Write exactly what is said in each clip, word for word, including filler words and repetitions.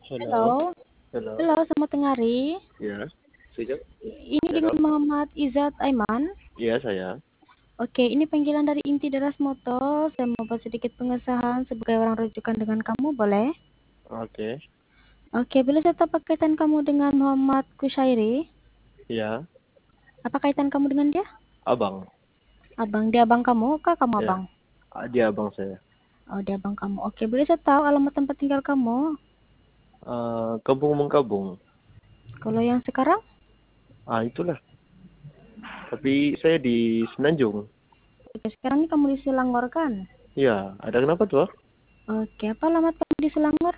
Halo, Halo, halo. halo, selamat tengah hari. Iya, sejak Ini dengan halo. Muhammad Izzat Aiman. Iya, saya. Oke, ini panggilan dari inti Deras Moto. Saya mau buat sedikit pengesahan sebagai orang rujukan dengan kamu, boleh? Oke. Oke, boleh saya tahu apa kaitan kamu dengan Muhammad Kushairi? Iya, Apa kaitan kamu dengan dia? abang. Abang, dia abang kamu, kah kamu Ya, abang? ah, dia abang saya. Oh, dia abang kamu. Oke, boleh saya tahu alamat tempat tinggal kamu? Eh, Kampung Mengkabung. Kalau yang sekarang? Ah, itulah. Tapi saya di Semenanjung. Oke, sekarang ini kamu di Selangor kan? Iya, ada kenapa tuh? Oke, apa alamat kamu di Selangor?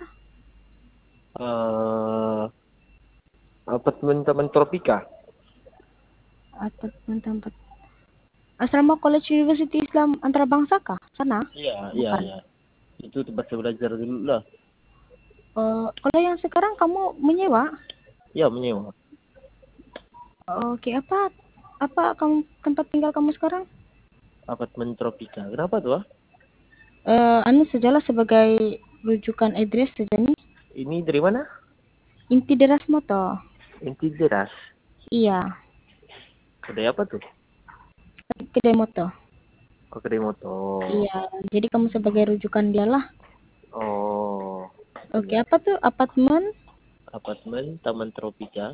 Eh, Apartemen Taman Tropika. Atau tempat Asrama College University Islam Antarabangsa kah? Sana? Iya, iya, Bukan. iya. Itu tempat saya belajar dulu lah. Eh, kalau yang sekarang kamu menyewa? Iya, menyewa. Oke, apa apa kamu tempat tinggal kamu sekarang? Apartemen Tropika. Kenapa tuh? Eh, anu sajalah sebagai rujukan address saja nih. Ini dari mana? Inti Deras Moto. Inti Deras. Iya, Kedai apa tuh? kedai moto. Oh, kedai motor. Iya, jadi kamu sebagai rujukan dialah. Oh, Oke, iya. apa tuh apartemen Apartemen Taman Tropika,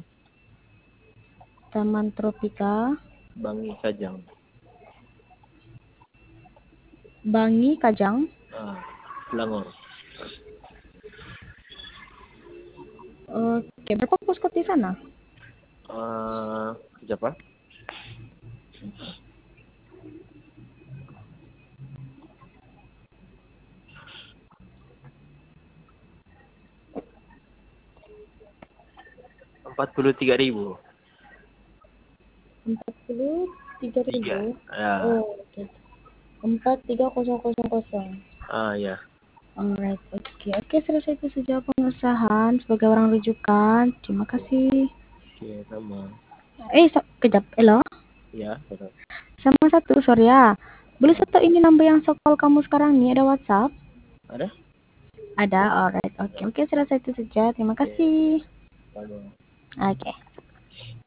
Taman Tropika Bangi Kajang. Bangi Kajang. Ah, Selangor. Oke, berapa posko di sana? Ah, siapa? Empat puluh tiga ribu. Empat puluh tiga Tiga. ribu. Ya. Oh, oke. Empat tiga kosong kosong kosong. Ah, ya. Alright, oke, oke, selesai itu saja pengesahan sebagai orang rujukan. Terima kasih. Oke, sama. Eh, sa- kejap, elo. Ya, betul. Sama satu, sorry ya. Boleh Ah, satu ini nambah yang call kamu sekarang nih, ada WhatsApp? ada? Ada, alright, oke, Ya, oke, selesai itu saja. Terima oke. kasih. Sama. Oke.